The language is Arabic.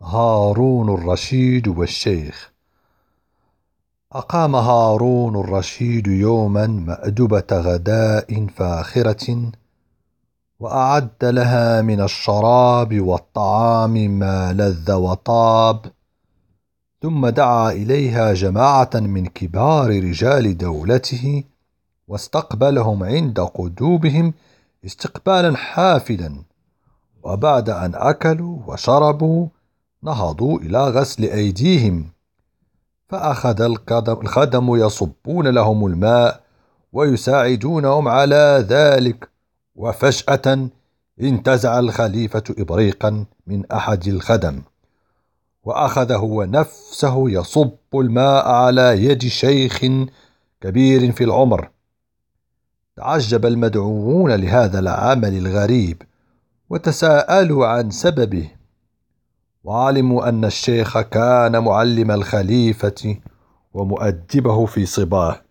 هارون الرشيد والشيخ. أقام هارون الرشيد يوما مأدبة غداء فاخرة، وأعد لها من الشراب والطعام ما لذ وطاب، ثم دعا إليها جماعة من كبار رجال دولته، واستقبلهم عند قدومهم استقبالا حافلا. وبعد أن أكلوا وشربوا نهضوا إلى غسل أيديهم، فأخذ الخدم يصبون لهم الماء ويساعدونهم على ذلك. وفجأة انتزع الخليفة إبريقا من أحد الخدم، وأخذ هو نفسه يصب الماء على يد شيخ كبير في العمر. تعجب المدعوون لهذا العمل الغريب، وتساءلوا عن سببه، وعلموا أن الشيخ كان معلم الخليفة ومؤدبه في صباه.